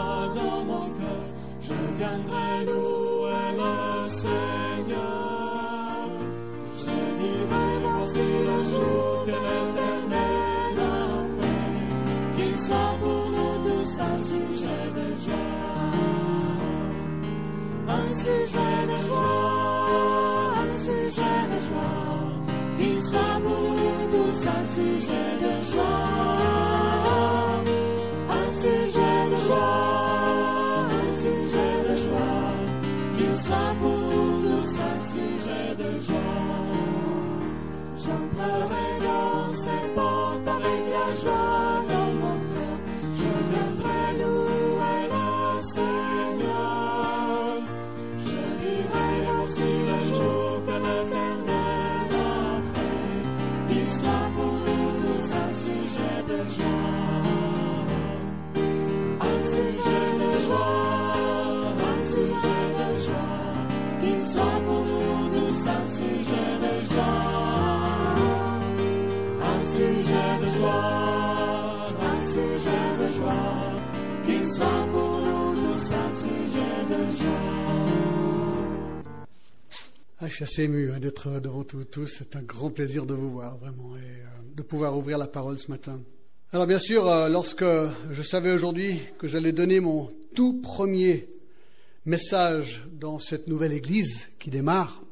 dans mon cœur, je viendrai louer le Seigneur. Je dirai voici le jour que l'Éternel a fait, qu'il soit pour nous tous un sujet de joie. Un sujet de joie, un sujet de joie, qu'il soit pour nous tous un sujet de joie. Un sujet de joie, un sujet de joie, qu'il soit pour nous tous un sujet de joie. J'entrerai dans ses portes avec la joie dans mon cœur, je viendrai louer le Seigneur. Je dirai aussi le jour que l'Éternel a fait, qu'il soit pour nous tous un sujet de joie. Un sujet de joie, un sujet de joie, qu'il soit pour nous tous un sujet de joie. Un sujet de joie, un sujet de joie, qu'il soit pour nous tous un sujet de joie. Je suis assez ému d'être devant vous tous. C'est un grand plaisir de vous voir, vraiment, et de pouvoir ouvrir la parole ce matin. Alors bien sûr, lorsque je savais aujourd'hui que j'allais donner mon tout premier message dans cette nouvelle église qui démarre,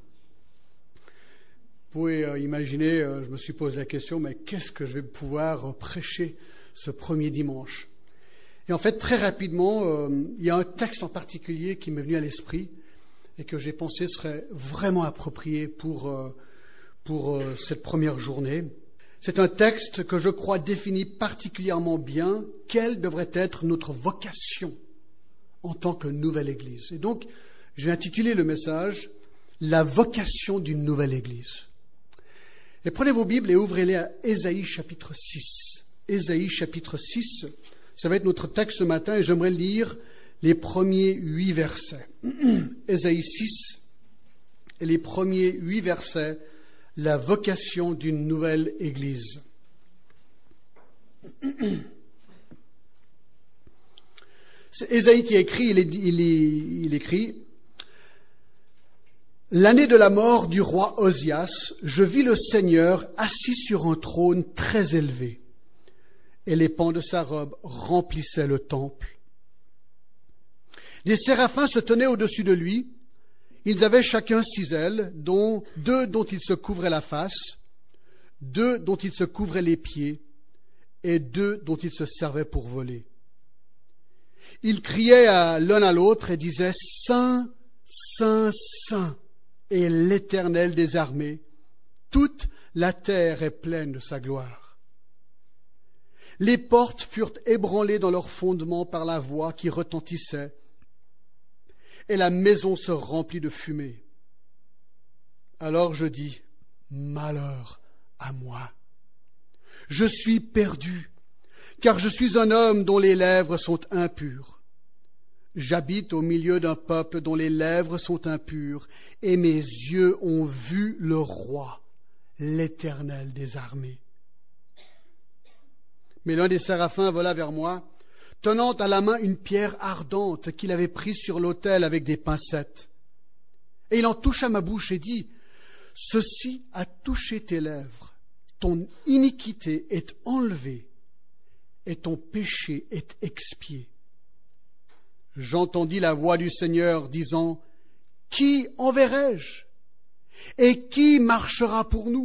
vous pouvez imaginer, je me suis posé la question, mais qu'est-ce que je vais pouvoir prêcher ce premier dimanche? Et en fait, très rapidement, il y a un texte en particulier qui m'est venu à l'esprit et que j'ai pensé serait vraiment approprié pour cette première journée. C'est un texte que je crois définit particulièrement bien quelle devrait être notre vocation en tant que nouvelle Église. Et donc, j'ai intitulé le message « La vocation d'une nouvelle Église ». Et prenez vos Bibles et ouvrez-les à Ésaïe chapitre 6. Ésaïe chapitre 6, ça va être notre texte ce matin et j'aimerais lire les premiers 8 versets. Ésaïe 6 et les premiers 8 versets, la vocation d'une nouvelle Église. C'est Ésaïe qui écrit, il écrit « L'année de la mort du roi Osias, je vis le Seigneur assis sur un trône très élevé, et les pans de sa robe remplissaient le temple. Des séraphins se tenaient au-dessus de lui. Ils avaient chacun 6 ailes, dont 2 dont ils se couvraient la face, 2 dont ils se couvraient les pieds, et 2 dont ils se servaient pour voler. Ils criaient l'un à l'autre et disaient « Saint, Saint, Saint est l'Éternel des armées. Toute la terre est pleine de sa gloire. » Les portes furent ébranlées dans leurs fondements par la voix qui retentissait, et la maison se remplit de fumée. Alors je dis, malheur à moi. Je suis perdu, car je suis un homme dont les lèvres sont impures. J'habite au milieu d'un peuple dont les lèvres sont impures, et mes yeux ont vu le roi, l'Éternel des armées. Mais l'un des séraphins vola vers moi, tenant à la main une pierre ardente qu'il avait prise sur l'autel avec des pincettes. Et il en toucha ma bouche et dit, « Ceci a touché tes lèvres, ton iniquité est enlevée et ton péché est expié. » J'entendis la voix du Seigneur disant, « Qui enverrai-je? Et qui marchera pour nous? »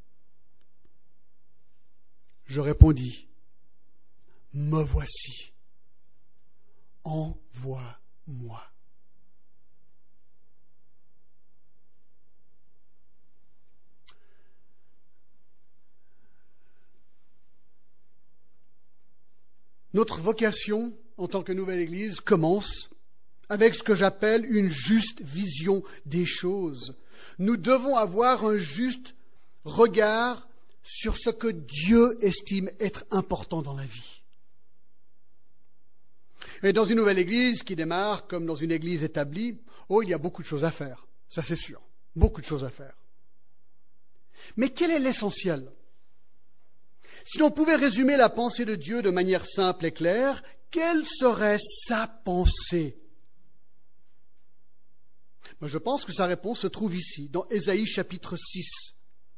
Je répondis, « Me voici, envoie-moi. » Notre vocation en tant que nouvelle Église commence avec ce que j'appelle une juste vision des choses. Nous devons avoir un juste regard sur ce que Dieu estime être important dans la vie. Et dans une nouvelle Église qui démarre, comme dans une Église établie, il y a beaucoup de choses à faire, ça c'est sûr, beaucoup de choses à faire. Mais quel est l'essentiel? Si l'on pouvait résumer la pensée de Dieu de manière simple et claire, quelle serait sa pensée? Moi, je pense que sa réponse se trouve ici, dans Ésaïe chapitre 6.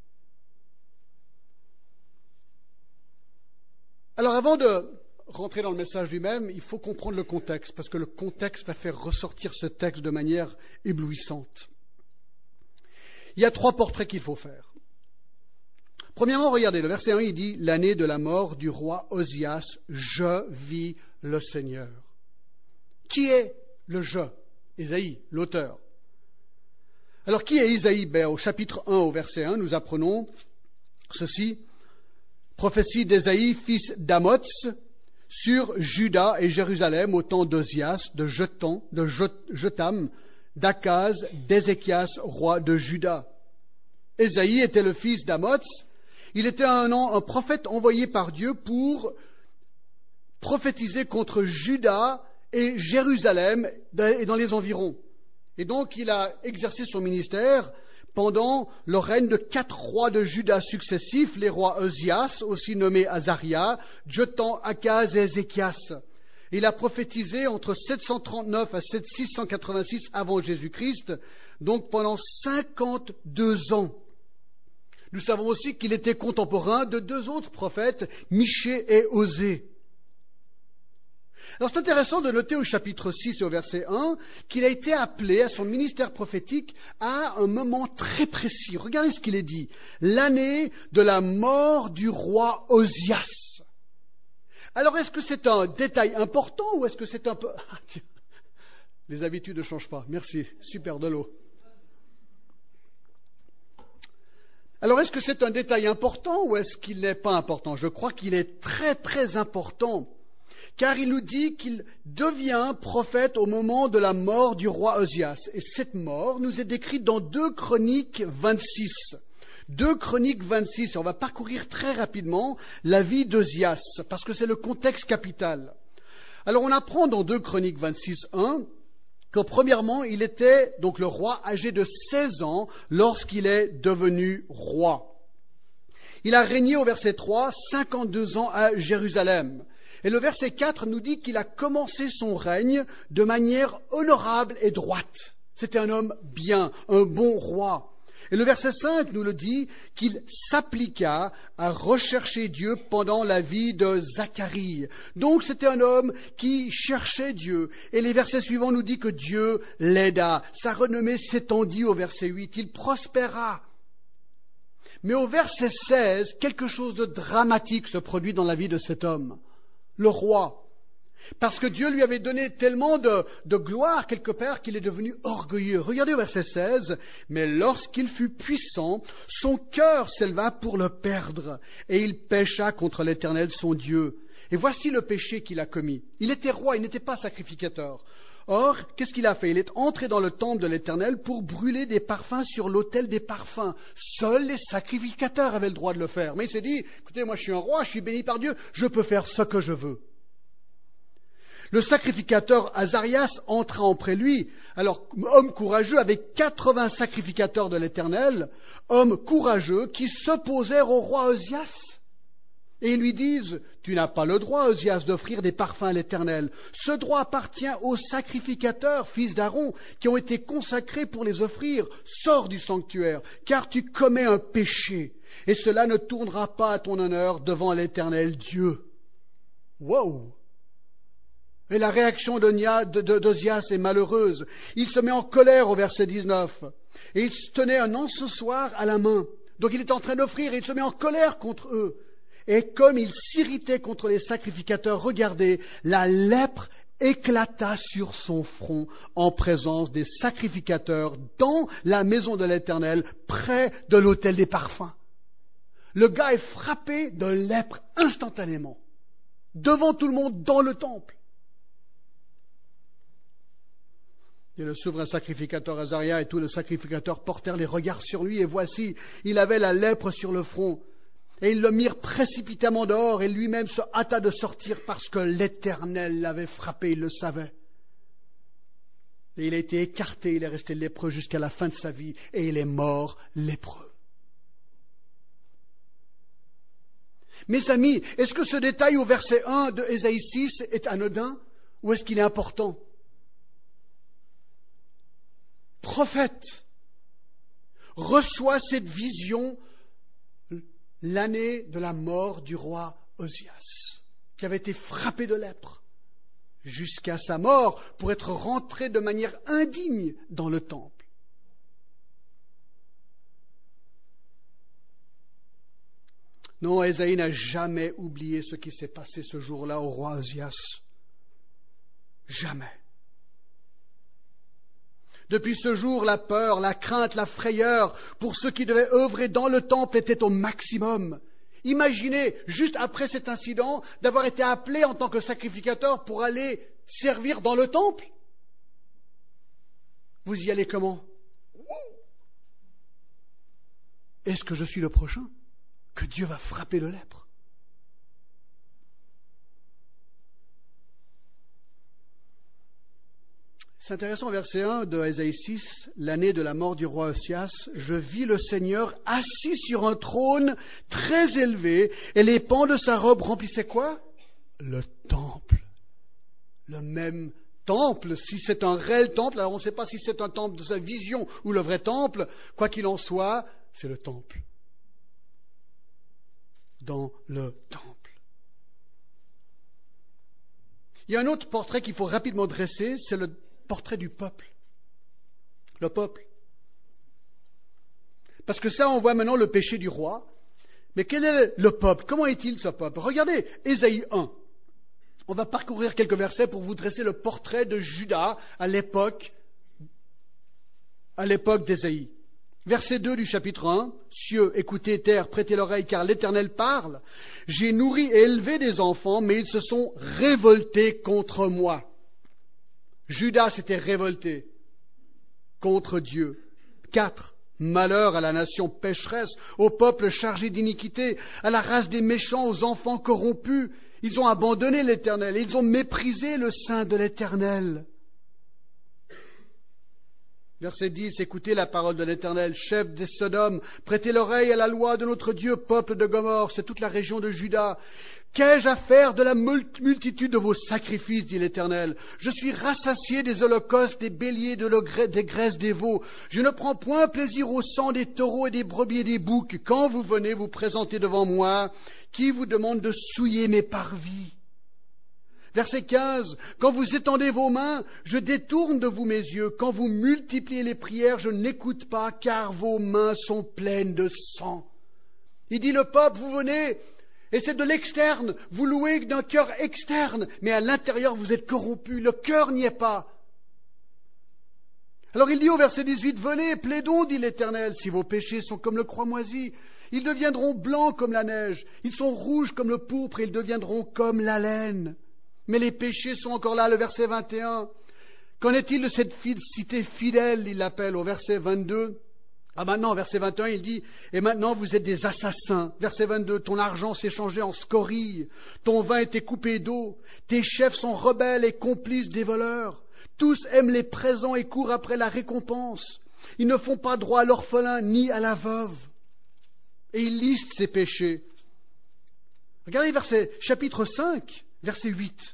Alors avant de rentrer dans le message lui-même, il faut comprendre le contexte, parce que le contexte va faire ressortir ce texte de manière éblouissante. Il y a 3 portraits qu'il faut faire. Premièrement, regardez, le verset 1, il dit « L'année de la mort du roi Osias, je vis le Seigneur ». Qui est le « je » Ésaïe, l'auteur. Alors, qui est Isaïe? Au chapitre 1, au verset 1, nous apprenons ceci. Prophétie d'Ésaïe, fils d'Amoz, sur Juda et Jérusalem au temps d'Osias, de Jotham, d'Akaz, d'Ézéchias, roi de Juda. Ésaïe était le fils d'Amoz. Il était un prophète envoyé par Dieu pour prophétiser contre Juda et Jérusalem et dans les environs. Et donc, il a exercé son ministère pendant le règne de 4 rois de Juda successifs, les rois Osias, aussi nommé Azaria, Jotham, Akaz et Ézéchias. Il a prophétisé entre 739 à 686 avant Jésus-Christ, donc pendant 52 ans. Nous savons aussi qu'il était contemporain de 2 autres prophètes, Michée et Osée. Alors c'est intéressant de noter au chapitre 6 et au verset 1 qu'il a été appelé à son ministère prophétique à un moment très précis. Regardez ce qu'il est dit. L'année de la mort du roi Osias. Alors est-ce que c'est un détail important ou est-ce que c'est un peu... Les habitudes ne changent pas. Merci. Super de l'eau. Alors est-ce que c'est un détail important ou est-ce qu'il n'est pas important? Je crois qu'il est très très important. Car il nous dit qu'il devient prophète au moment de la mort du roi Osias. Et cette mort nous est décrite dans 2 Chroniques 26. 2 Chroniques 26. Et on va parcourir très rapidement la vie d'Osias, parce que c'est le contexte capital. Alors on apprend dans 2 Chroniques 26, 1, que premièrement, il était donc le roi âgé de 16 ans lorsqu'il est devenu roi. Il a régné au verset 3, 52 ans à Jérusalem. Et le verset 4 nous dit qu'il a commencé son règne de manière honorable et droite. C'était un homme bien, un bon roi. Et le verset 5 nous le dit qu'il s'appliqua à rechercher Dieu pendant la vie de Zacharie. Donc c'était un homme qui cherchait Dieu. Et les versets suivants nous disent que Dieu l'aida. Sa renommée s'étendit au verset 8. Il prospéra. Mais au verset 16, quelque chose de dramatique se produit dans la vie de cet homme. Le roi, parce que Dieu lui avait donné tellement de gloire quelque part qu'il est devenu orgueilleux. Regardez au verset 16, « Mais lorsqu'il fut puissant, son cœur s'éleva pour le perdre, et il pécha contre l'Éternel son Dieu. Et voici le péché qu'il a commis. Il était roi, il n'était pas sacrificateur. Or, qu'est-ce qu'il a fait? Il est entré dans le temple de l'Éternel pour brûler des parfums sur l'autel des parfums. Seuls les sacrificateurs avaient le droit de le faire. Mais il s'est dit, écoutez, moi je suis un roi, je suis béni par Dieu, je peux faire ce que je veux. Le sacrificateur Azarias entra auprès de lui. Alors, homme courageux avec 80 sacrificateurs de l'Éternel, hommes courageux qui s'opposèrent au roi Osias. Et ils lui disent, tu n'as pas le droit, Osias, d'offrir des parfums à l'Éternel. Ce droit appartient aux sacrificateurs, fils d'Aaron, qui ont été consacrés pour les offrir. Sors du sanctuaire, car tu commets un péché, et cela ne tournera pas à ton honneur devant l'Éternel Dieu. Wow! Et la réaction d'Osias est malheureuse. Il se met en colère au verset 19, et il se tenait un encensoir à la main. Donc il est en train d'offrir, et il se met en colère contre eux. Et comme il s'irritait contre les sacrificateurs, regardez, la lèpre éclata sur son front en présence des sacrificateurs dans la maison de l'Éternel, près de l'autel des parfums. Le gars est frappé de lèpre instantanément, devant tout le monde dans le temple. Et le souverain sacrificateur Azaria et tous les sacrificateurs portèrent les regards sur lui, et voici, il avait la lèpre sur le front. Et ils le mirent précipitamment dehors, et lui-même se hâta de sortir parce que l'Éternel l'avait frappé, il le savait. Et il a été écarté, il est resté lépreux jusqu'à la fin de sa vie, et il est mort lépreux. Mes amis, est-ce que ce détail au verset 1 de Ésaïe 6 est anodin ou est-ce qu'il est important? Prophète reçoit cette vision l'année de la mort du roi Osias, qui avait été frappé de lèpre jusqu'à sa mort pour être rentré de manière indigne dans le temple. Non, Ésaïe n'a jamais oublié ce qui s'est passé ce jour-là au roi Osias. Jamais. Depuis ce jour, la peur, la crainte, la frayeur pour ceux qui devaient œuvrer dans le temple était au maximum. Imaginez, juste après cet incident, d'avoir été appelé en tant que sacrificateur pour aller servir dans le temple. Vous y allez comment? Est-ce que je suis le prochain que Dieu va frapper de lèpre? C'est intéressant, verset 1 de Ésaïe 6, l'année de la mort du roi Osias, je vis le Seigneur assis sur un trône très élevé, et les pans de sa robe remplissaient quoi? Le temple. Le même temple. Si c'est un réel temple, alors on ne sait pas si c'est un temple de sa vision ou le vrai temple, quoi qu'il en soit, c'est le temple. Dans le temple. Il y a un autre portrait qu'il faut rapidement dresser, c'est le portrait du peuple. Le peuple. Parce que ça, on voit maintenant le péché du roi. Mais quel est le peuple? Comment est-il ce peuple? Regardez Ésaïe 1. On va parcourir quelques versets pour vous dresser le portrait de Juda à l'époque d'Ésaïe. Verset 2 du chapitre 1, « Cieux, écoutez, terre, prêtez l'oreille, car l'Éternel parle. J'ai nourri et élevé des enfants, mais ils se sont révoltés contre moi. » Judas s'était révolté contre Dieu. 4. Malheur à la nation pécheresse, au peuple chargé d'iniquité, à la race des méchants, aux enfants corrompus. Ils ont abandonné l'Éternel, et ils ont méprisé le sein de l'Éternel. Verset 10, écoutez la parole de l'Éternel, chef des Sodomes, prêtez l'oreille à la loi de notre Dieu, peuple de Gomorrhe, c'est toute la région de Juda. Qu'ai-je à faire de la multitude de vos sacrifices, dit l'Éternel? Je suis rassasié des holocaustes, des béliers, des graisses des veaux. Je ne prends point plaisir au sang des taureaux et des brebis et des boucs. Quand vous venez vous présenter devant moi, qui vous demande de souiller mes parvis? Verset 15, quand vous étendez vos mains, je détourne de vous mes yeux. Quand vous multipliez les prières, je n'écoute pas, car vos mains sont pleines de sang. Il dit, le peuple, vous venez, et c'est de l'externe, vous louez d'un cœur externe, mais à l'intérieur, vous êtes corrompus, le cœur n'y est pas. Alors il dit au verset 18, venez, plaidons, dit l'Éternel, si vos péchés sont comme le cramoisi, ils deviendront blancs comme la neige, ils sont rouges comme le pourpre, et ils deviendront comme la laine. Mais les péchés sont encore là, le verset 21. Qu'en est-il de cette cité fidèle, il l'appelle au verset 22. Ah maintenant, verset 21, il dit, et maintenant vous êtes des assassins. Verset 22, ton argent s'est changé en scorie, ton vin était coupé d'eau, tes chefs sont rebelles et complices des voleurs. Tous aiment les présents et courent après la récompense. Ils ne font pas droit à l'orphelin ni à la veuve. Et il liste ses péchés. Regardez chapitre 5, verset 8.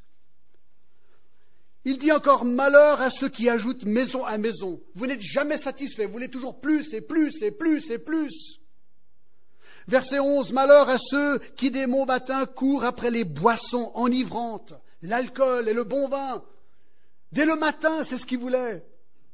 Il dit encore, malheur à ceux qui ajoutent maison à maison. Vous n'êtes jamais satisfait, vous voulez toujours plus et plus et plus et plus. Verset 11, malheur à ceux qui dès bon matin courent après les boissons enivrantes, l'alcool et le bon vin. Dès le matin, c'est ce qu'ils voulaient.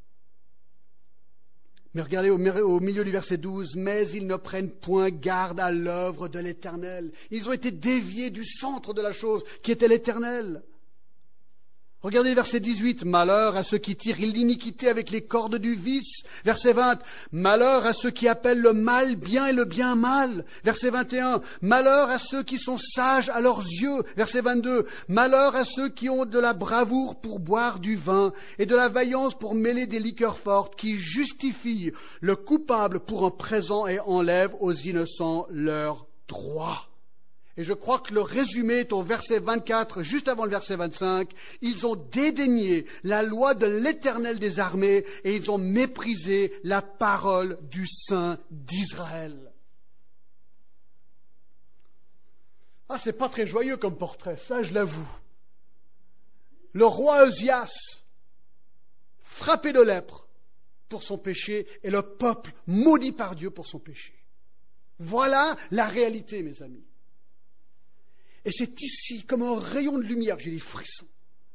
Mais regardez au milieu du verset 12, mais ils ne prennent point garde à l'œuvre de l'Éternel. Ils ont été déviés du centre de la chose, qui était l'Éternel. Regardez verset 18, malheur à ceux qui tirent l'iniquité avec les cordes du vice. Verset 20, malheur à ceux qui appellent le mal bien et le bien mal. Verset 21, malheur à ceux qui sont sages à leurs yeux. Verset 22, malheur à ceux qui ont de la bravoure pour boire du vin et de la vaillance pour mêler des liqueurs fortes, qui justifient le coupable pour un présent et enlèvent aux innocents leurs droits. Et je crois que le résumé est au verset 24, juste avant le verset 25. Ils ont dédaigné la loi de l'Éternel des armées et ils ont méprisé la parole du Saint d'Israël. Ah, c'est pas très joyeux comme portrait, ça je l'avoue. Le roi Ozias, frappé de lèpre pour son péché, et le peuple maudit par Dieu pour son péché. Voilà la réalité, mes amis. Et c'est ici, comme un rayon de lumière, j'ai des frissons,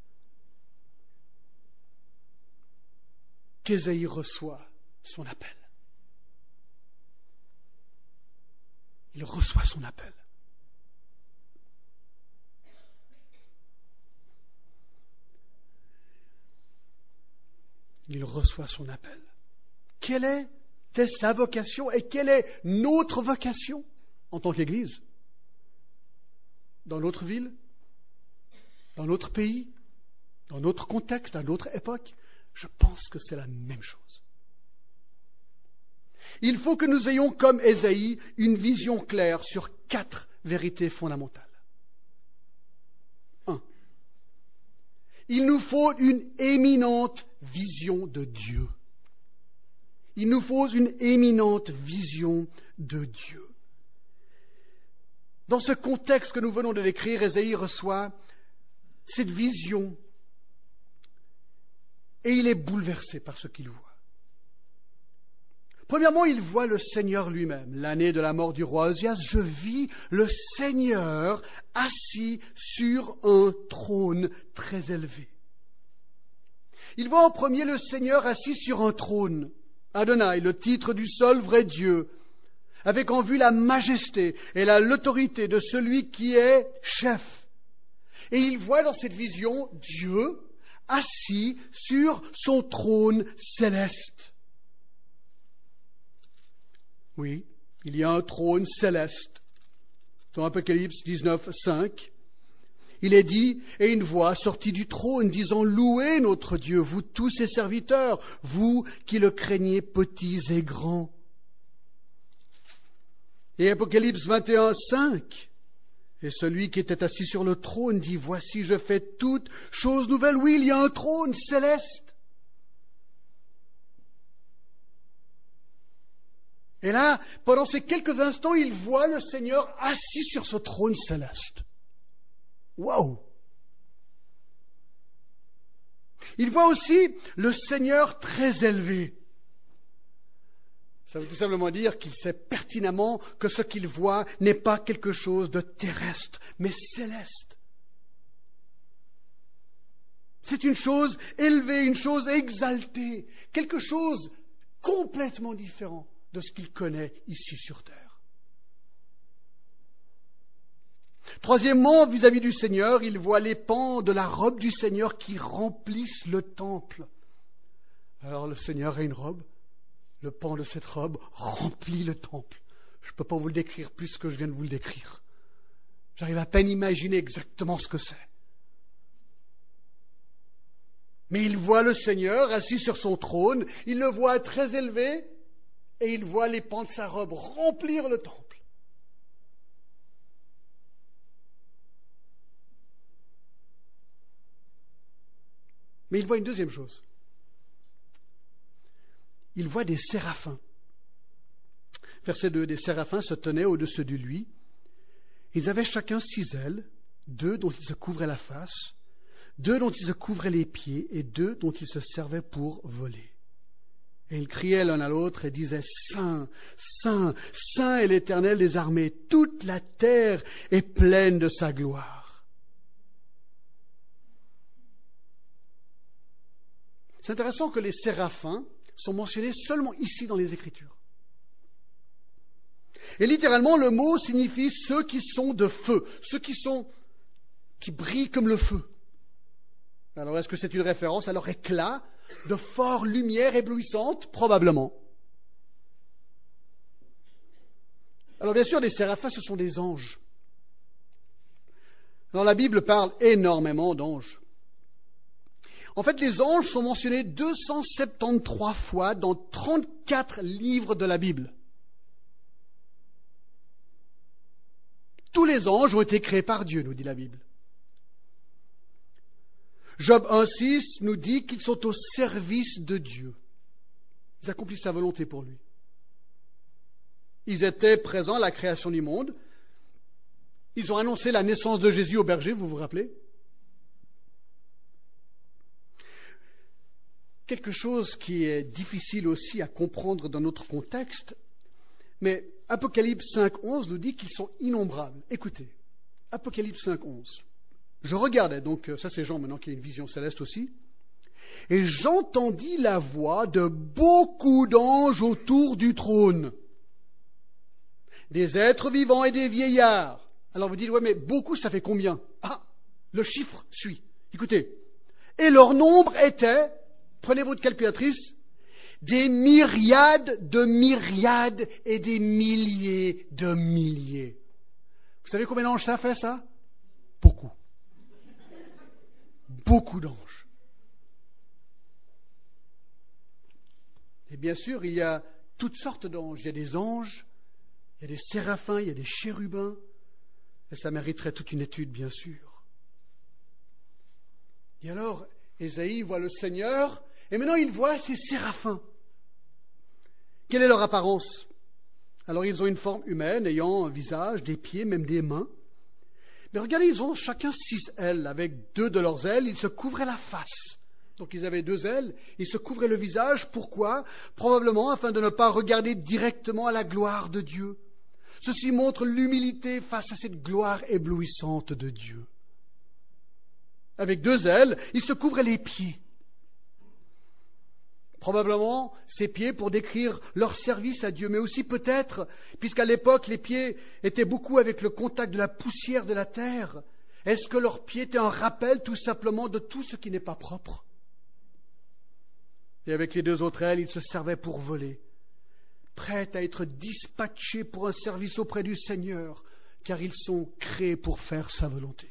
qu'Ésaïe reçoit son appel. Il reçoit son appel. Il reçoit son appel. Quelle est sa vocation et quelle est notre vocation en tant qu'Église? Dans notre ville, dans notre pays, dans notre contexte, à notre époque, je pense que c'est la même chose. Il faut que nous ayons, comme Ésaïe, une vision claire sur 4 vérités fondamentales. 1. Il nous faut une éminente vision de Dieu. Il nous faut une éminente vision de Dieu. Dans ce contexte que nous venons de décrire, Ésaïe reçoit cette vision et il est bouleversé par ce qu'il voit. Premièrement, il voit le Seigneur lui-même. L'année de la mort du roi Ozias, je vis le Seigneur assis sur un trône très élevé. Il voit en premier le Seigneur assis sur un trône. Adonai, le titre du seul vrai Dieu, avec en vue la majesté et l'autorité de celui qui est chef. Et il voit dans cette vision Dieu assis sur son trône céleste. Oui, il y a un trône céleste. Dans Apocalypse 19, 5, il est dit, et une voix sortit du trône disant, louez notre Dieu, vous tous ses serviteurs, vous qui le craignez petits et grands. Et Apocalypse 21, 5, et celui qui était assis sur le trône dit, voici je fais toutes choses nouvelles. Oui, il y a un trône céleste. Et là, pendant ces quelques instants, il voit le Seigneur assis sur ce trône céleste. Waouh! Il voit aussi le Seigneur très élevé. Ça veut tout simplement dire qu'il sait pertinemment que ce qu'il voit n'est pas quelque chose de terrestre, mais céleste. C'est une chose élevée, une chose exaltée, quelque chose complètement différent de ce qu'il connaît ici sur terre. Troisièmement, vis-à-vis du Seigneur, il voit les pans de la robe du Seigneur qui remplissent le temple. Alors le Seigneur a une robe, le pan de cette robe remplit le temple. Je ne peux pas vous le décrire plus que je viens de vous le décrire. J'arrive à peine à imaginer exactement ce que c'est. Mais il voit le Seigneur assis sur son trône, il le voit très élevé et il voit les pans de sa robe remplir le temple. Mais il voit une deuxième chose. Il voit des séraphins. Verset 2, des séraphins se tenaient au-dessus de lui. Ils avaient chacun 6 ailes, 2 dont ils se couvraient la face, 2 dont ils se couvraient les pieds et 2 dont ils se servaient pour voler. Et ils criaient l'un à l'autre et disaient, Saint, Saint, Saint est l'Éternel des armées, toute la terre est pleine de sa gloire. C'est intéressant que les séraphins sont mentionnés seulement ici dans les Écritures. Et littéralement, le mot signifie ceux qui sont de feu, ceux qui brillent comme le feu. Alors, est-ce que c'est une référence à leur éclat de forte lumière éblouissante? Probablement. Alors, bien sûr, les séraphins, ce sont des anges. Alors, la Bible parle énormément d'anges. En fait, les anges sont mentionnés 273 fois dans 34 livres de la Bible. Tous les anges ont été créés par Dieu, nous dit la Bible. Job 1,6 nous dit qu'ils sont au service de Dieu. Ils accomplissent sa volonté pour lui. Ils étaient présents à la création du monde. Ils ont annoncé la naissance de Jésus au berger, vous vous rappelez? Quelque chose qui est difficile aussi à comprendre dans notre contexte, mais Apocalypse 5.11 nous dit qu'ils sont innombrables. Écoutez, Apocalypse 5.11. Je regardais, donc ça c'est Jean maintenant qui a une vision céleste aussi, et j'entendis la voix de beaucoup d'anges autour du trône, des êtres vivants et des vieillards. Alors vous dites, ouais mais beaucoup ça fait combien? Ah, le chiffre suit. Écoutez, et leur nombre était, prenez votre calculatrice, des myriades de myriades et des milliers de milliers. Vous savez combien d'anges ça fait ça? Beaucoup. Beaucoup d'anges. Et bien sûr, il y a toutes sortes d'anges. Il y a des anges, il y a des séraphins, il y a des chérubins. Et ça mériterait toute une étude, bien sûr. Et alors, Ésaïe voit le Seigneur, et maintenant il voit ces séraphins. Quelle est leur apparence? Alors, ils ont une forme humaine, ayant un visage, des pieds, même des mains. Mais regardez, ils ont chacun 6 ailes. Avec 2 de leurs ailes, ils se couvraient la face. Donc, ils avaient 2 ailes, ils se couvraient le visage. Pourquoi? Probablement afin de ne pas regarder directement à la gloire de Dieu. Ceci montre l'humilité face à cette gloire éblouissante de Dieu. Avec 2 ailes, ils se couvraient les pieds. Probablement ses pieds pour décrire leur service à Dieu, mais aussi peut-être, puisqu'à l'époque les pieds étaient beaucoup avec le contact de la poussière de la terre, est-ce que leurs pieds étaient un rappel tout simplement de tout ce qui n'est pas propre? Et avec les 2 autres ailes, ils se servaient pour voler, prêts à être dispatchés pour un service auprès du Seigneur, car ils sont créés pour faire sa volonté.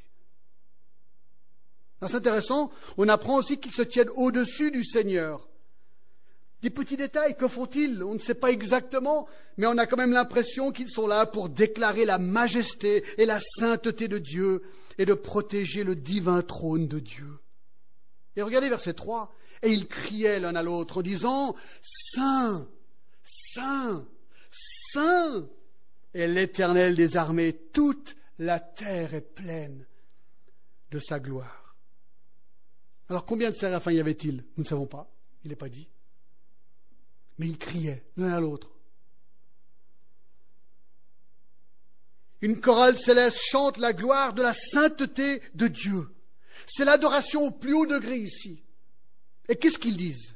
C'est intéressant, on apprend aussi qu'ils se tiennent au-dessus du Seigneur. Des petits détails, que font-ils? On ne sait pas exactement, mais on a quand même l'impression qu'ils sont là pour déclarer la majesté et la sainteté de Dieu et de protéger le divin trône de Dieu. Et regardez verset 3, et ils criaient l'un à l'autre en disant, Saint, Saint, Saint est l'Éternel des armées, toute la terre est pleine de sa gloire. Alors combien de séraphins y avait-il? Nous ne savons pas, il n'est pas dit. Mais ils criaient l'un à l'autre. Une chorale céleste chante la gloire de la sainteté de Dieu. C'est l'adoration au plus haut degré ici. Et qu'est-ce qu'ils disent?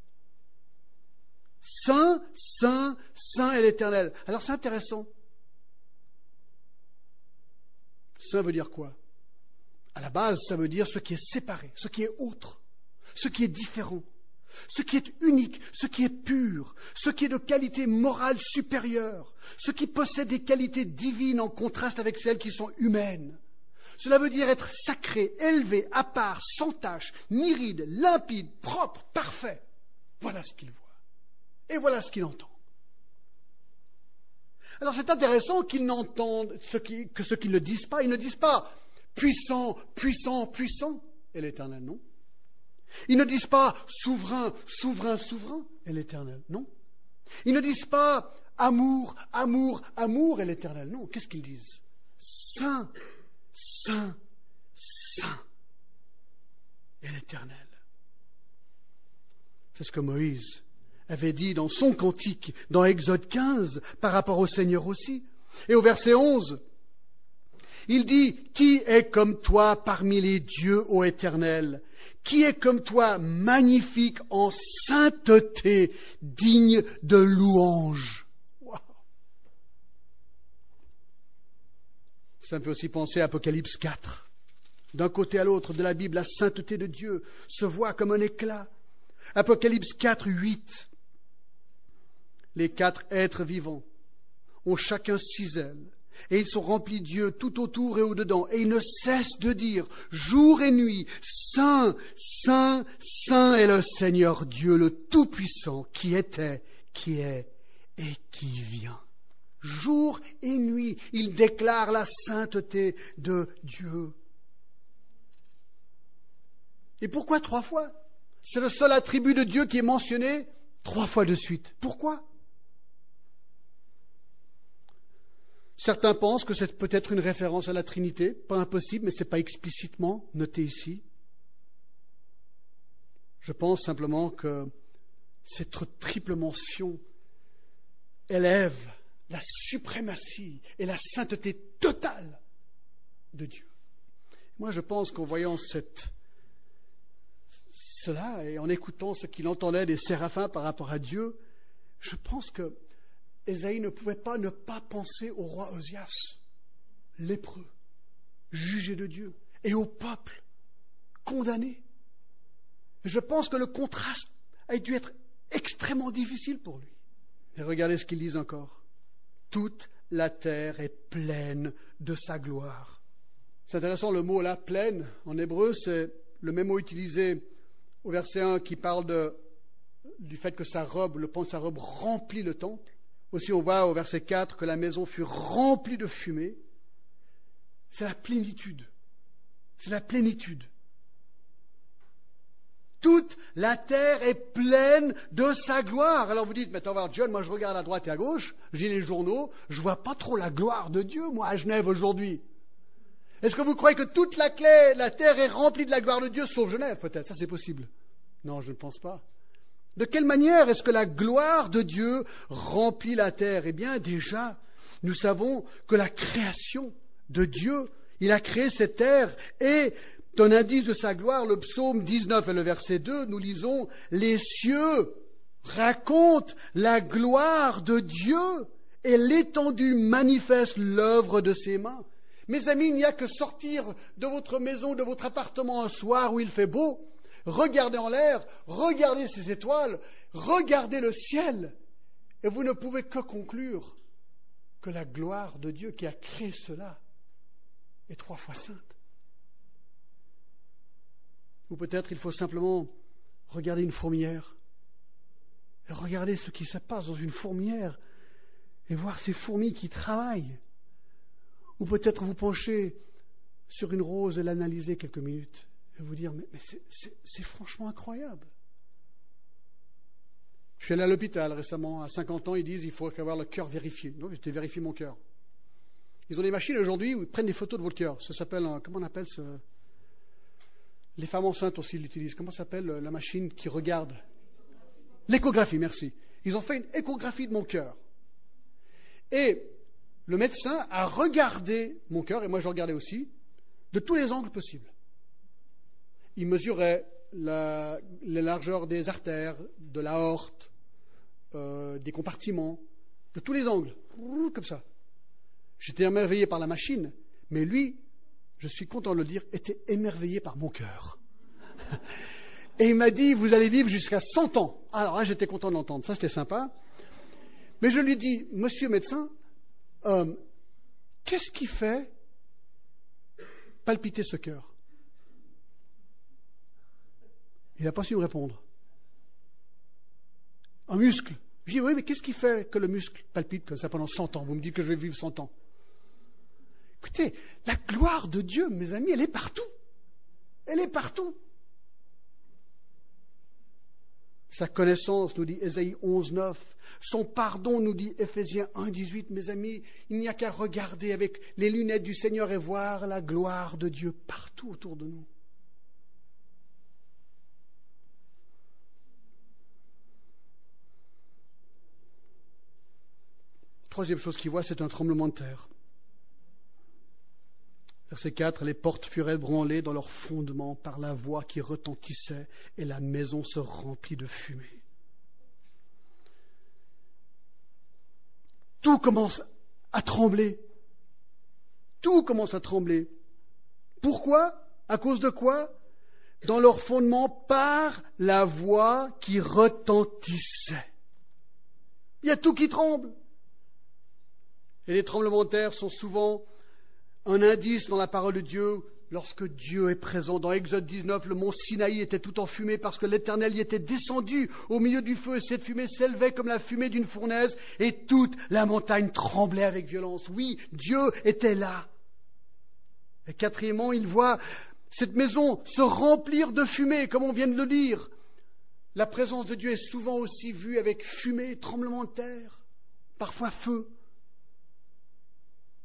Saint, Saint, Saint est l'Éternel. Alors c'est intéressant. Saint veut dire quoi? À la base, ça veut dire ce qui est séparé, ce qui est autre, ce qui est différent. Ce qui est unique, ce qui est pur, ce qui est de qualité morale supérieure, ce qui possède des qualités divines en contraste avec celles qui sont humaines. Cela veut dire être sacré, élevé, à part, sans tache, ni ride, limpide, propre, parfait. Voilà ce qu'il voit. Et voilà ce qu'il entend. Alors c'est intéressant qu'ils n'entendent que ce qu'ils ne disent pas. Ils ne disent pas puissant, puissant, puissant. Et l'Éternel, non. Ils ne disent pas souverain, souverain, souverain est l'Éternel, non. Ils ne disent pas amour, amour, amour est l'Éternel, non. Qu'est-ce qu'ils disent? Saint, saint, saint est l'Éternel. C'est ce que Moïse avait dit dans son cantique, dans Exode 15, par rapport au Seigneur aussi. Et au verset 11, il dit, qui est comme toi parmi les dieux, ô Éternel? Qui est comme toi, magnifique en sainteté, digne de louange? Wow. Ça me fait aussi penser à Apocalypse 4. D'un côté à l'autre de la Bible, la sainteté de Dieu se voit comme un éclat. Apocalypse 4, 8. Les 4 êtres vivants ont chacun 6 ailes. Et ils sont remplis de Dieu tout autour et au-dedans. Et ils ne cessent de dire, jour et nuit, Saint, Saint, Saint est le Seigneur Dieu, le Tout-Puissant, qui était, qui est et qui vient. Jour et nuit, ils déclarent la sainteté de Dieu. Et pourquoi 3 fois? C'est le seul attribut de Dieu qui est mentionné 3 fois de suite. Pourquoi? Certains pensent que c'est peut-être une référence à la Trinité, pas impossible, mais ce n'est pas explicitement noté ici. Je pense simplement que cette triple mention élève la suprématie et la sainteté totale de Dieu. Moi, je pense qu'en voyant cela et en écoutant ce qu'il entendait des séraphins par rapport à Dieu, je pense que Ésaïe ne pouvait pas ne pas penser au roi Osias, lépreux, jugé de Dieu, et au peuple, condamné. Je pense que le contraste a dû être extrêmement difficile pour lui. Et regardez ce qu'ils disent encore. Toute la terre est pleine de sa gloire. C'est intéressant, le mot là, pleine, en hébreu, c'est le même mot utilisé au verset 1 qui parle du fait que sa robe, le pan de sa robe remplit le temple. Aussi, on voit au verset 4 que la maison fut remplie de fumée. C'est la plénitude. C'est la plénitude. Toute la terre est pleine de sa gloire. Alors vous dites, mais attends, voir John, moi je regarde à droite et à gauche, j'ai les journaux, je vois pas trop la gloire de Dieu, moi, à Genève aujourd'hui. Est-ce que vous croyez que toute la terre est remplie de la gloire de Dieu, sauf Genève, peut-être? Ça, c'est possible. Non, je ne pense pas. De quelle manière est-ce que la gloire de Dieu remplit la terre? Eh bien, déjà, nous savons que la création de Dieu, il a créé cette terre et un indice de sa gloire, le psaume 19 et le verset 2, nous lisons « Les cieux racontent la gloire de Dieu et l'étendue manifeste l'œuvre de ses mains. » Mes amis, il n'y a que sortir de votre maison, de votre appartement un soir où il fait beau, regardez en l'air, regardez ces étoiles, regardez le ciel, et vous ne pouvez que conclure que la gloire de Dieu qui a créé cela est 3 fois sainte. Ou peut-être il faut simplement regarder une fourmilière, et regarder ce qui se passe dans une fourmilière, et voir ces fourmis qui travaillent. Ou peut-être vous pencher sur une rose et l'analyser quelques minutes et vous dire, mais c'est franchement incroyable. Je suis allé à l'hôpital récemment, à 50 ans, ils disent, il faut avoir le cœur vérifié. Donc j'ai vérifié mon cœur. Ils ont des machines aujourd'hui où ils prennent des photos de votre cœur. Ça s'appelle, comment on appelle ça? Les femmes enceintes aussi l'utilisent. Comment s'appelle la machine qui regarde? L'échographie, merci. Ils ont fait une échographie de mon cœur. Et le médecin a regardé mon cœur, et moi je regardais aussi, de tous les angles possibles. Il mesurait la largeur des artères, de l'aorte, des compartiments, de tous les angles, comme ça. J'étais émerveillé par la machine, mais lui, je suis content de le dire, était émerveillé par mon cœur. Et il m'a dit, vous allez vivre jusqu'à 100 ans. Alors là, j'étais content de l'entendre, ça c'était sympa. Mais je lui dis, monsieur médecin, qu'est-ce qui fait palpiter ce cœur? Il n'a pas su me répondre. Un muscle. Je dis, oui, mais qu'est-ce qui fait que le muscle palpite comme ça pendant 100 ans? Vous me dites que je vais vivre 100 ans. Écoutez, la gloire de Dieu, mes amis, elle est partout. Elle est partout. Sa connaissance, nous dit Ésaïe 11, 9. Son pardon, nous dit Éphésiens 1, 18. Mes amis, il n'y a qu'à regarder avec les lunettes du Seigneur et voir la gloire de Dieu partout autour de nous. Troisième chose qu'il voit, c'est un tremblement de terre. Verset 4, les portes furent ébranlées dans leur fondement par la voix qui retentissait et la maison se remplit de fumée. Tout commence à trembler. Tout commence à trembler. Pourquoi? À cause de quoi? Dans leur fondement par la voix qui retentissait. Il y a tout qui tremble. Et les tremblements de terre sont souvent un indice dans la parole de Dieu lorsque Dieu est présent. Dans Exode 19, le mont Sinaï était tout en fumée parce que l'Éternel y était descendu au milieu du feu et cette fumée s'élevait comme la fumée d'une fournaise et toute la montagne tremblait avec violence. Oui, Dieu était là. Et quatrièmement, il voit cette maison se remplir de fumée, comme on vient de le dire. La présence de Dieu est souvent aussi vue avec fumée, tremblement de terre, parfois feu.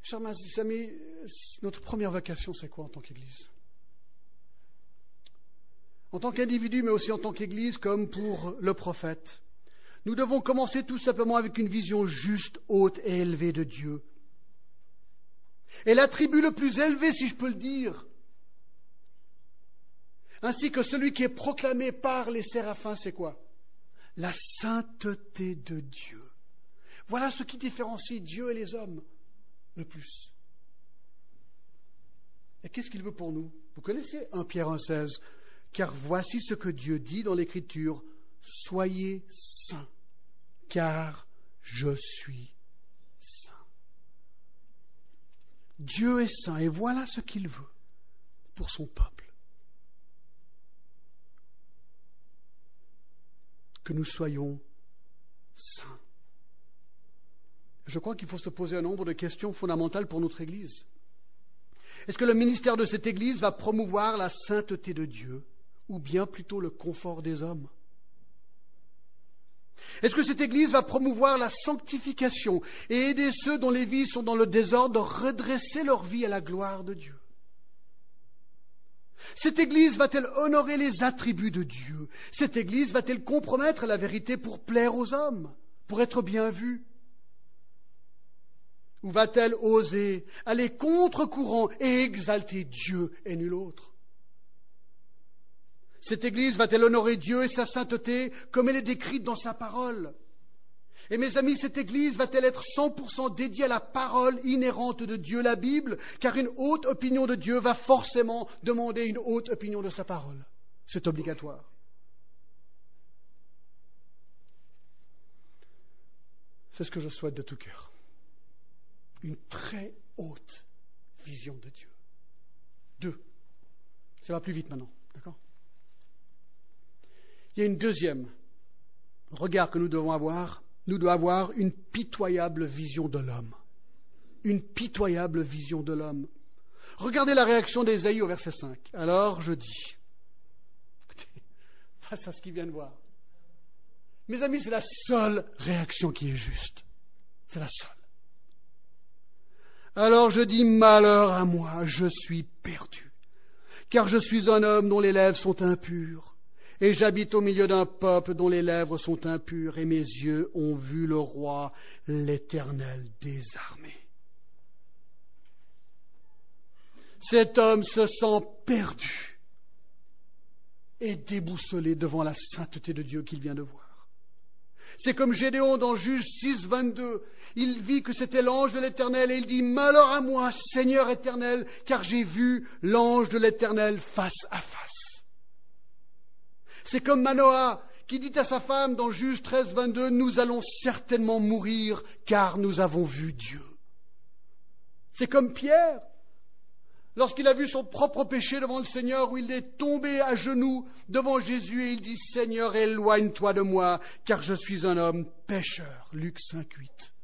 Chers amis, notre première vocation, c'est quoi en tant qu'Église? En tant qu'individu, mais aussi en tant qu'Église, comme pour le prophète, nous devons commencer tout simplement avec une vision juste, haute et élevée de Dieu. Et l'attribut le plus élevé, si je peux le dire, ainsi que celui qui est proclamé par les séraphins, c'est quoi? La sainteté de Dieu. Voilà ce qui différencie Dieu et les hommes le plus. Et qu'est-ce qu'il veut pour nous? Vous connaissez 1 Pierre 1,16. Car voici ce que Dieu dit dans l'Écriture, soyez saints, car je suis saint. Dieu est saint et voilà ce qu'il veut pour son peuple. Que nous soyons saints. Je crois qu'il faut se poser un nombre de questions fondamentales pour notre Église. Est-ce que le ministère de cette Église va promouvoir la sainteté de Dieu ou bien plutôt le confort des hommes? Est-ce que cette Église va promouvoir la sanctification et aider ceux dont les vies sont dans le désordre de redresser leur vie à la gloire de Dieu? Cette Église va-t-elle honorer les attributs de Dieu? Cette Église va-t-elle compromettre la vérité pour plaire aux hommes, pour être bien vue? Ou va-t-elle oser aller contre-courant et exalter Dieu et nul autre? Cette Église va-t-elle honorer Dieu et sa sainteté comme elle est décrite dans sa parole? Et mes amis, cette Église va-t-elle être 100% dédiée à la parole inhérente de Dieu, la Bible? Car une haute opinion de Dieu va forcément demander une haute opinion de sa parole. C'est obligatoire. C'est ce que je souhaite de tout cœur. Une très haute vision de Dieu. 2. Ça va plus vite maintenant, d'accord? Il y a une deuxième regard que nous devons avoir. Nous devons avoir une pitoyable vision de l'homme. Une pitoyable vision de l'homme. Regardez la réaction d'Ésaïe au verset 5. Alors je dis, écoutez, face à ce qu'il vient de voir, mes amis, c'est la seule réaction qui est juste. C'est la seule. Alors je dis, malheur à moi, je suis perdu, car je suis un homme dont les lèvres sont impures. Et j'habite au milieu d'un peuple dont les lèvres sont impures, et mes yeux ont vu le roi, l'Éternel des armées. Cet homme se sent perdu et déboussolé devant la sainteté de Dieu qu'il vient de voir. C'est comme Gédéon dans Juges 6, 22. Il vit que c'était l'ange de l'Éternel et il dit « Malheur à moi, Seigneur éternel, car j'ai vu l'ange de l'Éternel face à face. » C'est comme Manoah qui dit à sa femme dans Juges 13, 22, « Nous allons certainement mourir car nous avons vu Dieu. » C'est comme Pierre, lorsqu'il a vu son propre péché devant le Seigneur, où il est tombé à genoux devant Jésus et il dit « Seigneur, éloigne-toi de moi, car je suis un homme pécheur. » Luc 5, 8.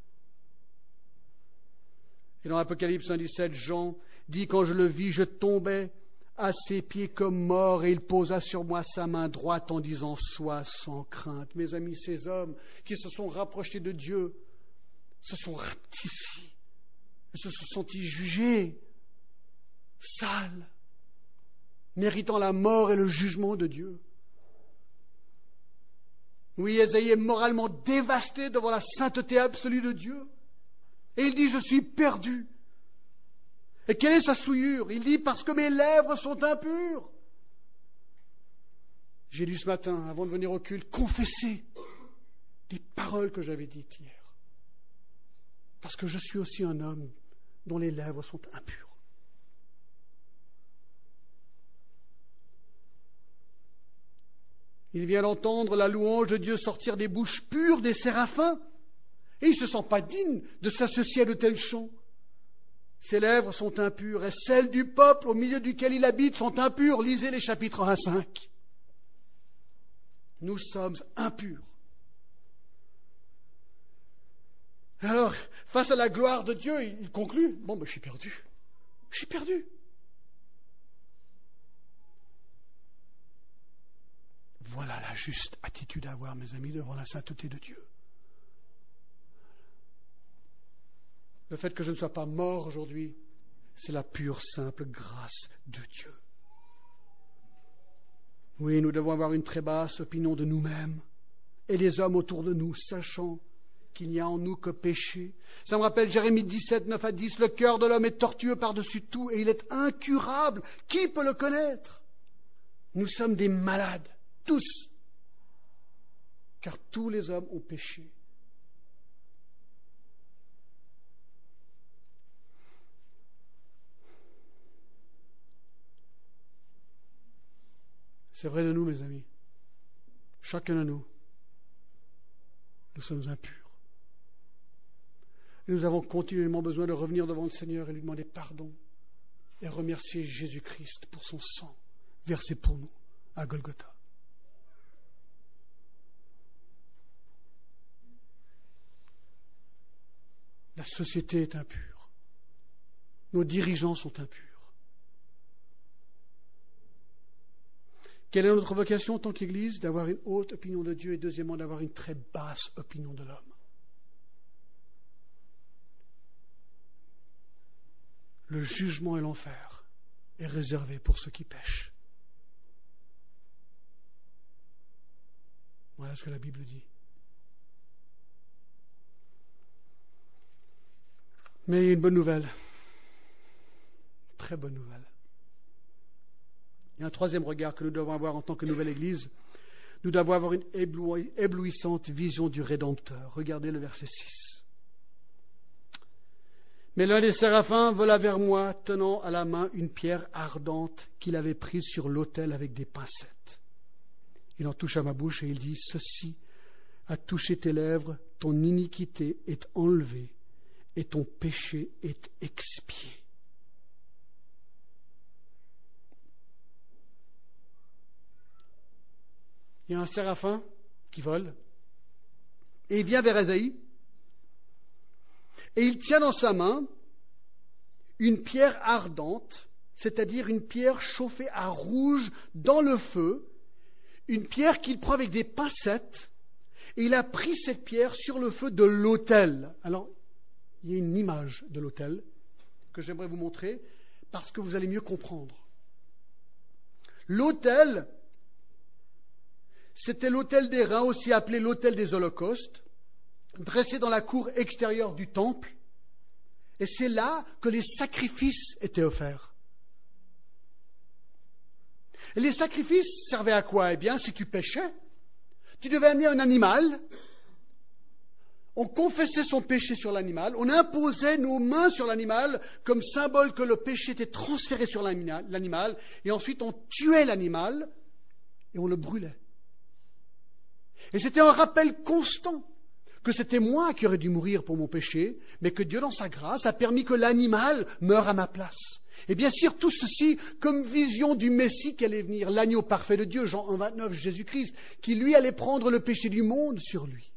Et dans l'Apocalypse 1,17, Jean dit « Quand je le vis, je tombais à ses pieds comme mort, et il posa sur moi sa main droite en disant, sois sans crainte. » Mes amis, ces hommes qui se sont rapprochés de Dieu se sont rapetissis, se sont sentis jugés, sales, méritant la mort et le jugement de Dieu. Oui, Ésaïe est moralement dévasté devant la sainteté absolue de Dieu. Et il dit, je suis perdu. Et quelle est sa souillure? Il dit, parce que mes lèvres sont impures. J'ai dû ce matin, avant de venir au culte, confesser les paroles que j'avais dites hier. Parce que je suis aussi un homme dont les lèvres sont impures. Il vient d'entendre la louange de Dieu sortir des bouches pures des séraphins. Et il ne se sent pas digne de s'associer à de tels chants. Ses lèvres sont impures et celles du peuple au milieu duquel il habite sont impures. Lisez les chapitres 1 à 5. Nous sommes impurs. Alors, face à la gloire de Dieu, il conclut, bon, je suis perdu. Je suis perdu. Voilà la juste attitude à avoir, mes amis, devant la sainteté de Dieu. Le fait que je ne sois pas mort aujourd'hui, c'est la pure, simple grâce de Dieu. Oui, nous devons avoir une très basse opinion de nous-mêmes et des hommes autour de nous, sachant qu'il n'y a en nous que péché. Ça me rappelle Jérémie 17, 9 à 10, « Le cœur de l'homme est tortueux par-dessus tout et il est incurable. Qui peut le connaître ?» Nous sommes des malades, tous, car tous les hommes ont péché. C'est vrai de nous, mes amis. Chacun de nous, nous sommes impurs. Et nous avons continuellement besoin de revenir devant le Seigneur et lui demander pardon et remercier Jésus-Christ pour son sang versé pour nous à Golgotha. La société est impure. Nos dirigeants sont impurs. Quelle est notre vocation en tant qu'Église? D'avoir une haute opinion de Dieu et deuxièmement, d'avoir une très basse opinion de l'homme. Le jugement et l'enfer est réservé pour ceux qui pêchent. Voilà ce que la Bible dit. Mais il y a une bonne nouvelle. Une très bonne nouvelle. Il y a un troisième regard que nous devons avoir en tant que nouvelle Église. Nous devons avoir une éblouissante vision du Rédempteur. Regardez le verset 6. Mais l'un des séraphins vola vers moi, tenant à la main une pierre ardente qu'il avait prise sur l'autel avec des pincettes. Il en toucha ma bouche et il dit, « Ceci a touché tes lèvres, ton iniquité est enlevée et ton péché est expié. » Il y a un séraphin qui vole et il vient vers Ésaïe et il tient dans sa main une pierre ardente, c'est-à-dire une pierre chauffée à rouge dans le feu, une pierre qu'il prend avec des pincettes et il a pris cette pierre sur le feu de l'autel. Alors, il y a une image de l'autel que j'aimerais vous montrer parce que vous allez mieux comprendre. L'autel, c'était l'autel des reins, aussi appelé l'autel des holocaustes, dressé dans la cour extérieure du temple. Et c'est là que les sacrifices étaient offerts. Et les sacrifices servaient à quoi? Eh bien, si tu péchais, tu devais amener un animal. On confessait son péché sur l'animal. On imposait nos mains sur l'animal comme symbole que le péché était transféré sur l'animal. Et ensuite, on tuait l'animal et on le brûlait. Et c'était un rappel constant que c'était moi qui aurais dû mourir pour mon péché, mais que Dieu, dans sa grâce, a permis que l'animal meure à ma place. Et bien sûr, tout ceci comme vision du Messie qui allait venir, l'agneau parfait de Dieu, Jean 1,29, Jésus-Christ, qui lui allait prendre le péché du monde sur lui.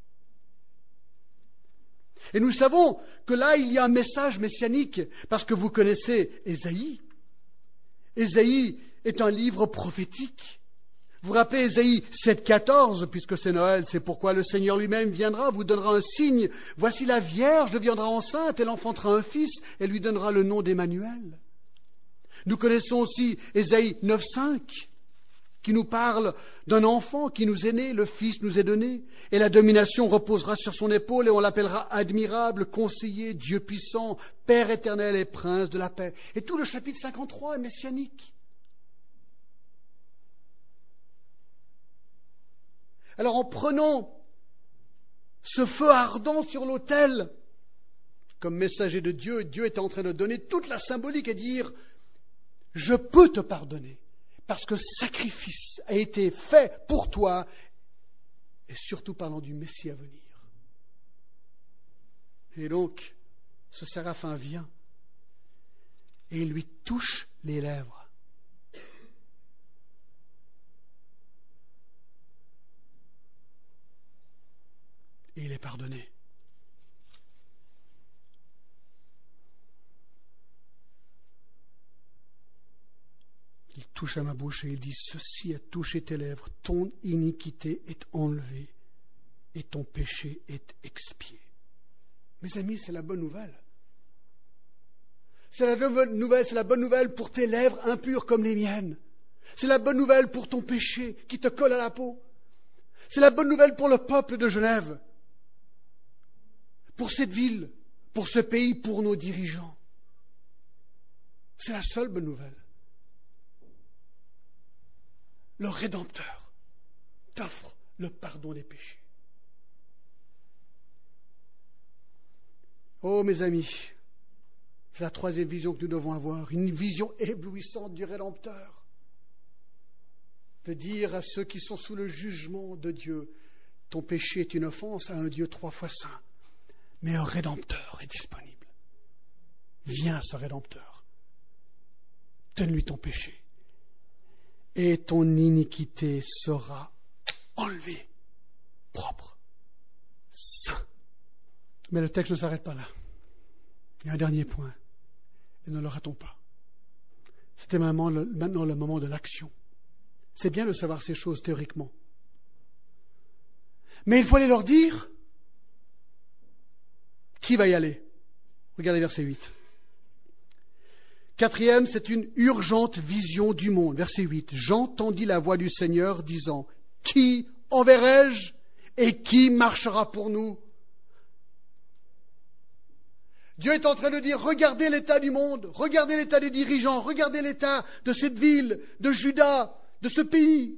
Et nous savons que là, il y a un message messianique, parce que vous connaissez Ésaïe. Ésaïe est un livre prophétique. Vous vous rappelez Ésaïe 7,14, puisque c'est Noël, c'est pourquoi le Seigneur lui-même viendra, vous donnera un signe. Voici la Vierge deviendra enceinte, elle enfantera un fils, et lui donnera le nom d'Emmanuel. Nous connaissons aussi Ésaïe 9,5, qui nous parle d'un enfant qui nous est né, le Fils nous est donné, et la domination reposera sur son épaule, et on l'appellera admirable, conseiller, Dieu puissant, Père éternel et prince de la paix. Et tout le chapitre 53 est messianique. Alors en prenant ce feu ardent sur l'autel comme messager de Dieu, Dieu était en train de donner toute la symbolique et dire « Je peux te pardonner parce que sacrifice a été fait pour toi et surtout parlant du Messie à venir. » Et donc, ce séraphin vient et il lui touche les lèvres. Et il est pardonné. Il touche à ma bouche et il dit, « Ceci a touché tes lèvres, ton iniquité est enlevée et ton péché est expié. » Mes amis, c'est la bonne nouvelle. C'est la bonne nouvelle pour tes lèvres impures comme les miennes. C'est la bonne nouvelle pour ton péché qui te colle à la peau. C'est la bonne nouvelle pour le peuple de Genève, pour cette ville, pour ce pays, pour nos dirigeants. C'est la seule bonne nouvelle. Le Rédempteur t'offre le pardon des péchés. Oh mes amis, c'est la troisième vision que nous devons avoir, une vision éblouissante du Rédempteur. De dire à ceux qui sont sous le jugement de Dieu, ton péché est une offense à un Dieu 3 fois saint, mais un Rédempteur est disponible. Viens à ce Rédempteur, donne-lui ton péché, et ton iniquité sera enlevée, propre, saint. Mais le texte ne s'arrête pas là. Il y a un dernier point, et ne le ratons pas. C'était maintenant le moment de l'action. C'est bien de savoir ces choses théoriquement. Mais il faut aller leur dire. Qui va y aller? Regardez verset 8. Quatrième, c'est une urgente vision du monde. Verset 8. J'entendis la voix du Seigneur disant, qui enverrai-je et qui marchera pour nous? Dieu est en train de dire, regardez l'état du monde, regardez l'état des dirigeants, regardez l'état de cette ville, de Juda, de ce pays.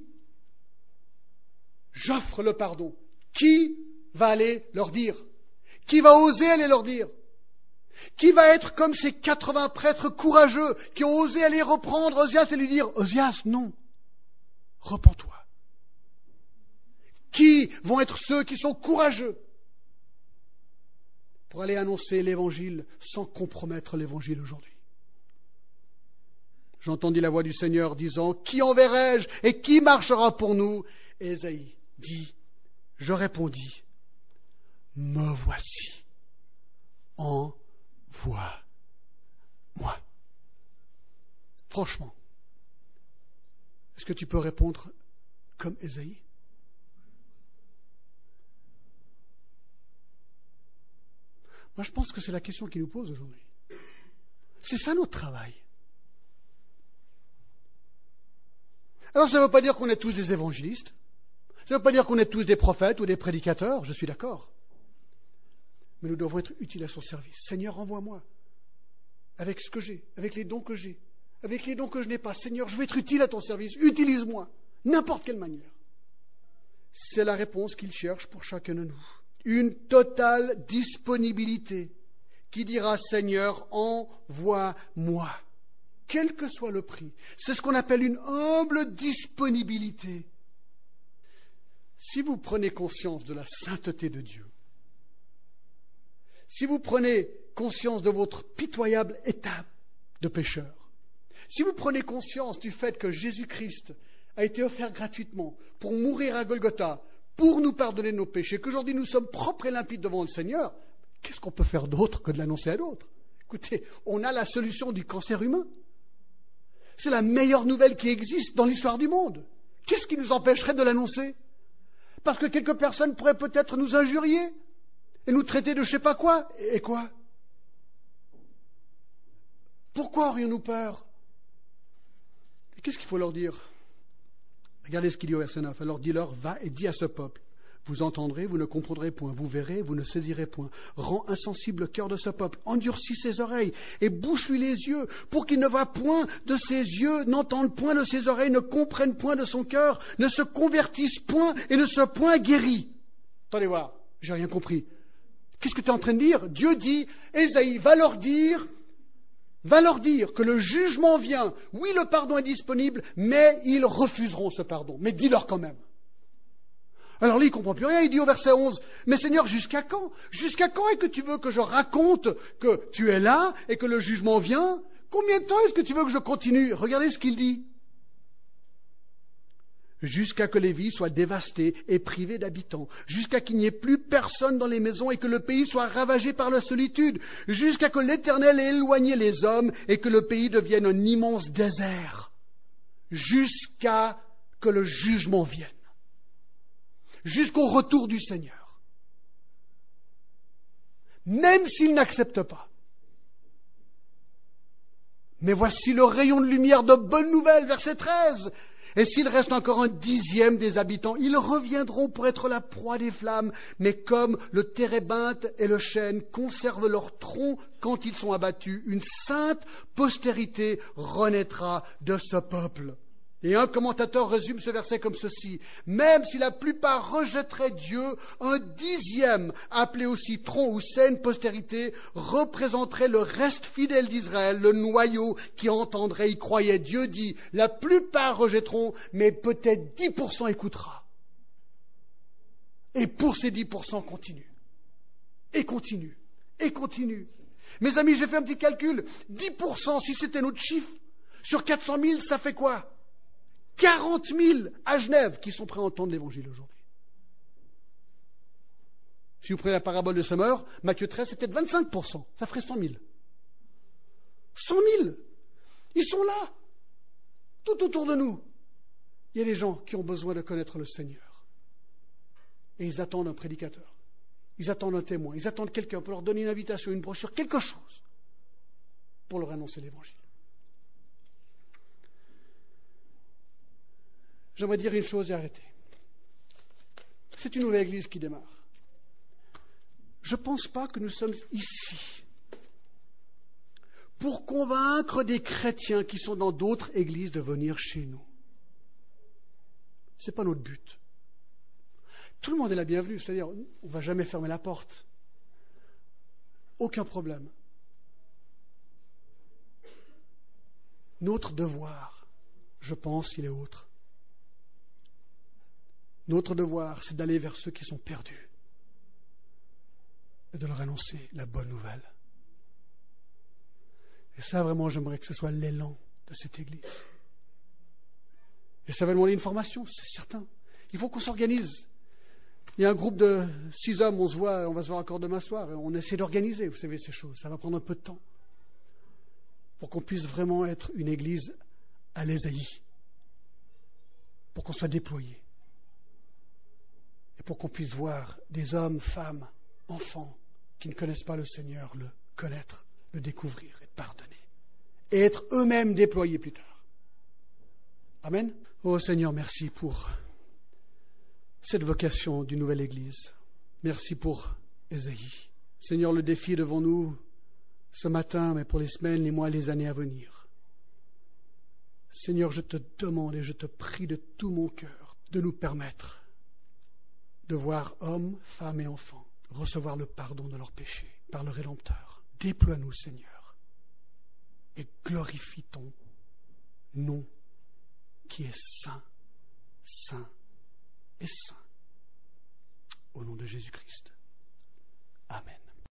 J'offre le pardon. Qui va aller leur dire? Qui va oser aller leur dire? Qui va être comme ces 80 prêtres courageux qui ont osé aller reprendre Osias et lui dire, Osias, non, repens-toi. Qui vont être ceux qui sont courageux pour aller annoncer l'évangile sans compromettre l'évangile aujourd'hui? J'entendis la voix du Seigneur disant, qui enverrai-je et qui marchera pour nous? Et Ésaïe dit, je répondis, me voici, envoie-moi. Franchement, est-ce que tu peux répondre comme Ésaïe? Moi, je pense que c'est la question qu'il nous pose aujourd'hui. C'est ça notre travail. Alors, ça ne veut pas dire qu'on est tous des évangélistes. Ça ne veut pas dire qu'on est tous des prophètes ou des prédicateurs, je suis d'accord. Mais nous devons être utiles à son service. Seigneur, envoie-moi. Avec ce que j'ai, avec les dons que j'ai, avec les dons que je n'ai pas. Seigneur, je veux être utile à ton service. Utilise-moi, n'importe quelle manière. C'est la réponse qu'il cherche pour chacun de nous. Une totale disponibilité qui dira, Seigneur, envoie-moi. Quel que soit le prix. C'est ce qu'on appelle une humble disponibilité. Si vous prenez conscience de la sainteté de Dieu, si vous prenez conscience de votre pitoyable état de pécheur, si vous prenez conscience du fait que Jésus-Christ a été offert gratuitement pour mourir à Golgotha, pour nous pardonner nos péchés, qu'aujourd'hui nous sommes propres et limpides devant le Seigneur, qu'est-ce qu'on peut faire d'autre que de l'annoncer à d'autres? Écoutez, on a la solution du cancer humain. C'est la meilleure nouvelle qui existe dans l'histoire du monde. Qu'est-ce qui nous empêcherait de l'annoncer? Parce que quelques personnes pourraient peut-être nous injurier et nous traiter de je ne sais pas quoi. Et quoi? Pourquoi aurions-nous peur? Et qu'est-ce qu'il faut leur dire? Regardez ce qu'il dit au verset 9. Alors dis-leur, va et dis à ce peuple, vous entendrez, vous ne comprendrez point, vous verrez, vous ne saisirez point. Rends insensible le cœur de ce peuple, endurcis ses oreilles et bouche-lui les yeux, pour qu'il ne voie point de ses yeux, n'entende point de ses oreilles, ne comprenne point de son cœur, ne se convertisse point et ne soit point guéri. Attendez voir, j'ai rien compris. Qu'est-ce que tu es en train de dire? Dieu dit, Ésaïe, va leur dire que le jugement vient. Oui, le pardon est disponible, mais ils refuseront ce pardon. Mais dis-leur quand même. Alors là, il ne comprend plus rien. Il dit au verset 11, mais Seigneur, jusqu'à quand? Jusqu'à quand est-ce que tu veux que je raconte que tu es là et que le jugement vient? Combien de temps est-ce que tu veux que je continue? Regardez ce qu'il dit. Jusqu'à que les villes soient dévastées et privées d'habitants, jusqu'à qu'il n'y ait plus personne dans les maisons et que le pays soit ravagé par la solitude, jusqu'à que l'Éternel ait éloigné les hommes et que le pays devienne un immense désert, jusqu'à que le jugement vienne, jusqu'au retour du Seigneur. Même s'il n'accepte pas, Mais voici le rayon de lumière de bonne nouvelle, verset 13. Et s'il reste encore un dixième des habitants, ils reviendront pour être la proie des flammes. Mais comme le térébinthe et le chêne conservent leur tronc quand ils sont abattus, une sainte postérité renaîtra de ce peuple. Et un commentateur résume ce verset comme ceci. Même si la plupart rejetteraient Dieu, un dixième, appelé aussi tronc ou saine postérité, représenterait le reste fidèle d'Israël, le noyau qui entendrait, y croyait. Dieu dit, la plupart rejetteront, mais peut-être 10% écoutera. Et pour ces 10%, continue. Et continue. Et continue. Mes amis, j'ai fait un petit calcul. 10%, si c'était notre chiffre, sur 400 000, ça fait quoi ? 40 000 à Genève qui sont prêts à entendre l'évangile aujourd'hui. Si vous prenez la parabole de Semeur, Matthieu 13, c'est peut-être 25%. Ça ferait 100 000. 100 000. Ils sont là. Tout autour de nous. Il y a des gens qui ont besoin de connaître le Seigneur. Et ils attendent un prédicateur. Ils attendent un témoin. Ils attendent quelqu'un pour leur donner une invitation, une brochure, quelque chose pour leur annoncer l'évangile. J'aimerais dire une chose et arrêter. C'est une nouvelle église qui démarre. Je ne pense pas que nous sommes ici pour convaincre des chrétiens qui sont dans d'autres églises de venir chez nous. Ce n'est pas notre but. Tout le monde est la bienvenue, c'est-à-dire on ne va jamais fermer la porte. Aucun problème. Notre devoir, je pense qu'il est autre. Notre devoir, c'est d'aller vers ceux qui sont perdus et de leur annoncer la bonne nouvelle. Et ça, vraiment, j'aimerais que ce soit l'élan de cette Église. Et ça va demander une formation, c'est certain. Il faut qu'on s'organise. Il y a un groupe de 6 hommes, on va se voir encore demain soir, et on essaie d'organiser, vous savez, ces choses. Ça va prendre un peu de temps pour qu'on puisse vraiment être une Église à l'Ésaïe, pour qu'on soit déployé. Et pour qu'on puisse voir des hommes, femmes, enfants qui ne connaissent pas le Seigneur le connaître, le découvrir et pardonner. Et être eux-mêmes déployés plus tard. Amen. Oh Seigneur, merci pour cette vocation d'une nouvelle Église. Merci pour Ésaïe. Seigneur, le défi est devant nous ce matin, mais pour les semaines, les mois, les années à venir. Seigneur, je te demande et je te prie de tout mon cœur de nous permettre de voir hommes, femmes et enfants recevoir le pardon de leurs péchés par le Rédempteur. Déploie-nous, Seigneur, et glorifie ton nom qui est saint, saint et saint. Au nom de Jésus-Christ. Amen.